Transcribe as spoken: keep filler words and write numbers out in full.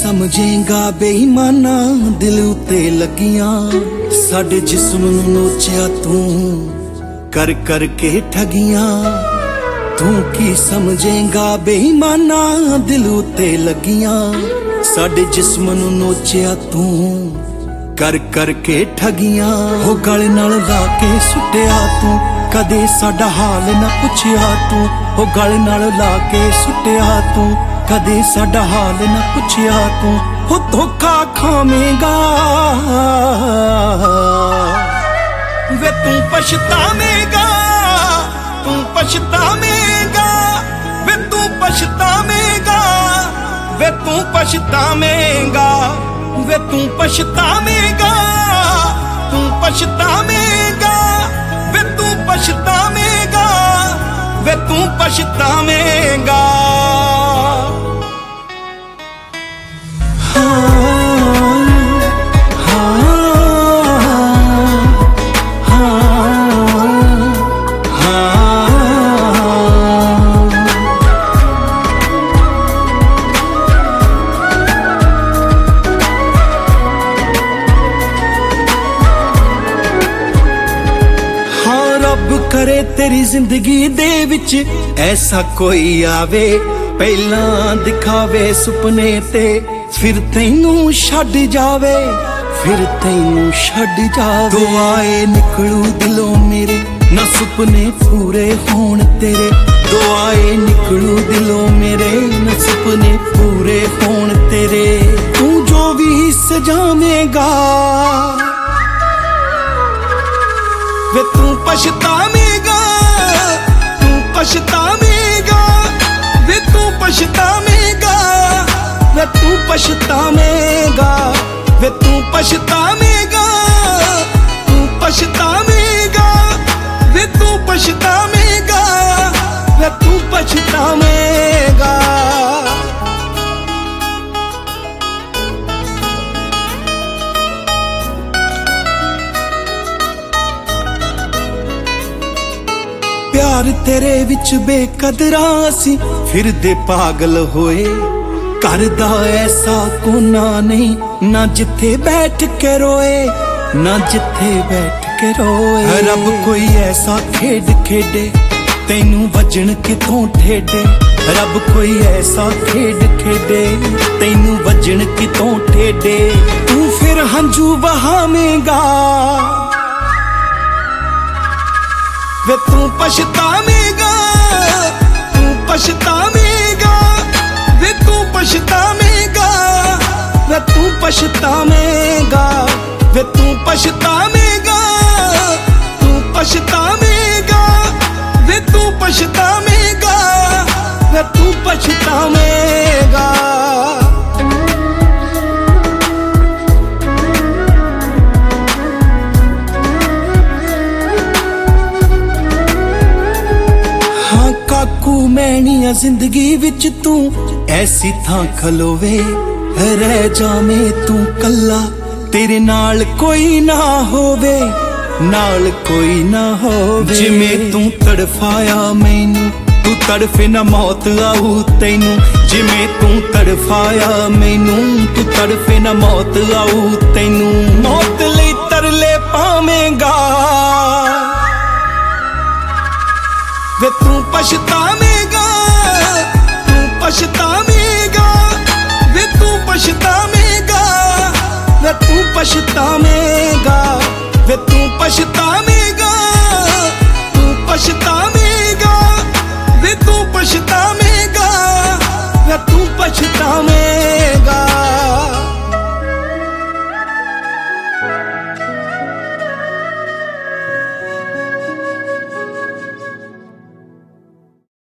समझेगा बेईमाना दिल उते लगियां साडे जिस्म नूं नोचिया तू कर कर के ठगियां। तू की समझेगा बेईमाना दिल उते लगियां साडे जिस्म नूं नोचिया तू कर कर के ठगियां। हो गल नाल ला के सुटिया तू कदे साडा हाल ना पुछिया तू। हो गल नाल ला के सुटिया तू कदे साडा हाल ना पुछिया तू। हो धोखा खावेगा वे तू पछतावेगा तू पछतावेगा वे तू पछतावेगा वे तू पछतावेगा वे तू पछतावेगा तू पछतावेगा वे तू पछतावेगा वे तू पछतावेगा। करे तेरी जिंदगी दे विच ऐसा कोई आवे पहला दिखावे सुपने ते फिर तैनू छड्ड जावे फिर तैनू छड्ड जावे। दुआए निकलू दिलों मेरे ना सुपने पूरे होण तेरे। दुआए निकलू दिलों मेरे ना सुपने पूरे होण तेरे। तू जो भी सजावेगा वे तू पछतावेगा तू पछतावेगा वे तू पछतावेगा वे तू पछतावेगा वे तू पछतावेगा तू पछतावेगा वे तू पछतावेगा वे तू पछतावेगा। प्यार तेरे विच बेकदरा सी फिर दे पागल होए। करदा ऐसा कोना नहीं ना जिथे बैठ के रोए ना जिथे बैठ के रोए। रब कोई ऐसा खेड खेडे तैनू वजन किथों ठेडे। रब कोई ऐसा खेड खेडे तैनू वजन किथों ठेडे। तू फिर हंझू बहावेगा वे तू पछतावेगा तू पछतावेगा वे तू पछतावेगा वे तू पछतावेगा वे तू पछतावेगा तू पछतावेगा वे तू पछतावेगा वे तू पछतावेगा। मैनिया जिंदगी विच तू ऐसी थां खलोवे रह जावे तू कल्ला तेरे नाल कोई ना होवे नाल कोई ना होवे। जिमें तू तड़फाया मैनू तू तड़फे ना मौत आऊ तैनू। जिमें तू तड़फाया मैनू तू तड़फे ना मौत आऊ तैनू। मौत लई तरले पावेगा वे तू पछतावेगा तू पछतावेगा वे तू पछतावेगा वे तू पछतावेगा वे तू पछतावेगा तू पछता